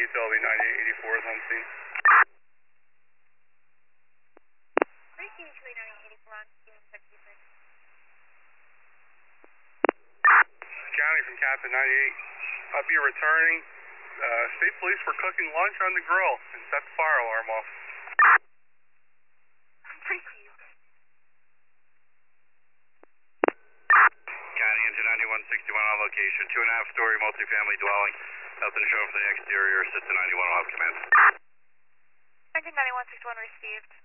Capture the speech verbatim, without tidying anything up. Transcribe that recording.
utility ninety-eight eighty-four is on scene. Breaking utility ninety-eight eighty-four on scene, sixty-six. County from Captain ninety-eight. I'll be returning. Uh, state police were cooking lunch on the grill and set the fire alarm off. Breaking. County engine ninety-one sixty-one on location. Two and a half story multifamily dwelling. Nothing showing from the exterior. System ninety-one will have command. Engine ninety-one sixty-one received.